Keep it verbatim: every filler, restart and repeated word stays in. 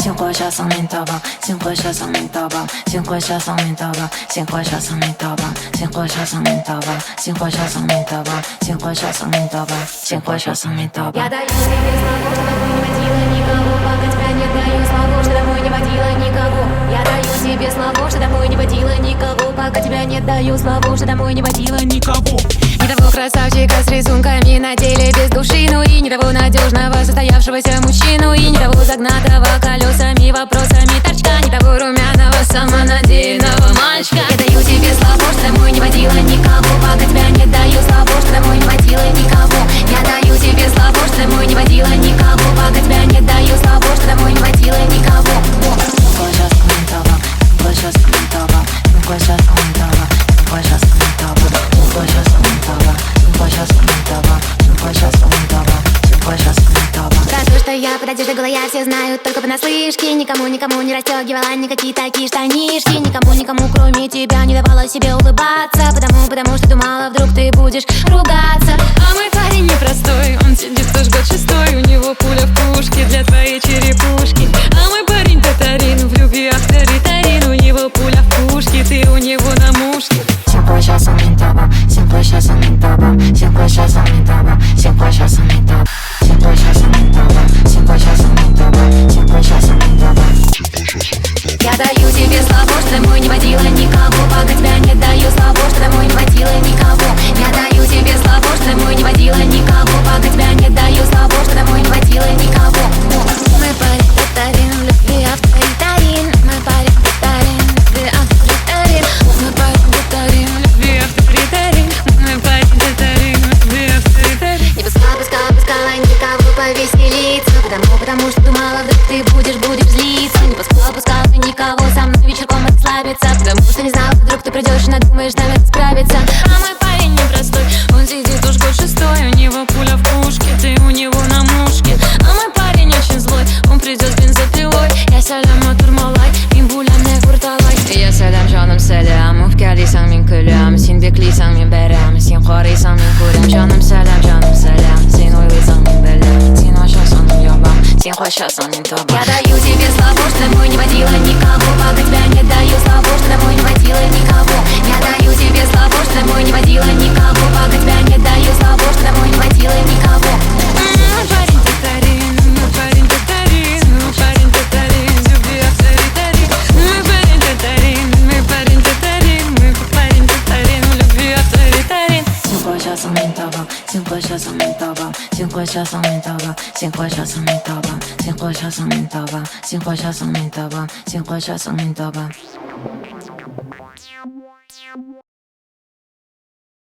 鲜活小上面淘宝，鲜活小上面淘宝，鲜活小上面淘宝，鲜活小上面淘宝，鲜活小上面淘宝，鲜活小上面淘宝，鲜活小上面淘宝，鲜活小上面淘宝。Я даю себе славу, что домой не водила никого, пока тебя не даю славу, что домой не водила никого. Я даю себе славу, что домой не водила никого, пока тебя не даю славу, что домой не водила никого. Не того красавчика с рисунками на теле без души, ну и не того надежного состоявшегося мужчину, и не того загнатого колесами, вопросами торчка, не того румяного самонадеянного мальчика. Я даю тебе славу, что домой не водила никого, пока тебя не даю славу, что домой не водила никого. Я даю тебе славу, что домой не водила никого, пока тебя не даю славу, что домой не водила никого. Скажу, что я под одеждой голая, все знают только понаслышке. Никому, никому не расстегивала никакие такие штанишки. Никому, никому, кроме тебя, не давала себе улыбаться. Потому, потому что думала, вдруг ты будешь ругаться. А мой парень непростой, он сидит уж год шестой. У него пуля в пушке для твоей черепушки. А мой парень татарин, в любви авторитарин. У него пуля в пушке, ты у него на мушке. Я даю тебе славу, что домой не водила никого, пока тебя не даю славу, что домой не водила никого. Я даю тебе славу, что домой не водила никого, пока тебя не даю славу, что домой не водила никого. Мой парень татарин, в любви авторитарин. Мой парень татарин, в любви авторитарин. Мой парень татарин, в любви авторитарин. Мой парень татарин, в любви авторитарин. Не пускала, пускала, пускала никого повеселиться, потому, потому что думала, вдруг ты будешь, будешь злиться. Не пускала, пускала никого со мной вечерком расслабиться, потому что не знала, вдруг ты придешь и надумаешь с нами справиться. А мой парень непростой, он сидит уж год шестой. У него пуля в пушке, ты у него на мушке. А мой парень очень злой, он придет с бензопилой. Я сәлем otur malay, min bulemne kurtalay. Я сәлем жаным сәлем, уф кәлисәң мин көләм. Син беклисәң мин бәрәм, син карыйсаң мин күрәм. Жаным сәлем, жаным сәлем, син уйлыйсаң мин беләм. Син ачасың мин ябам, син качасың мин табам. Я даю тебе славу, что домой не водила никого, пока тебя не даю славу, что домой не водила никого. Я даю тебе славу, что домой не водила никого, пока тебя не даю славу, что домой не водила никого. Мой парень татарин, мой парень татарин. Мой парень татарин, в любви авторитарин. Мой парень татарин, мой парень татарин. Мой парень татарин, в любви авторитарин. 鲜活小上面淘宝，鲜活小上面淘宝，鲜活小上面淘宝，鲜活小上面淘宝，鲜活小上面淘宝，鲜活小上面淘宝，鲜活小上面淘宝。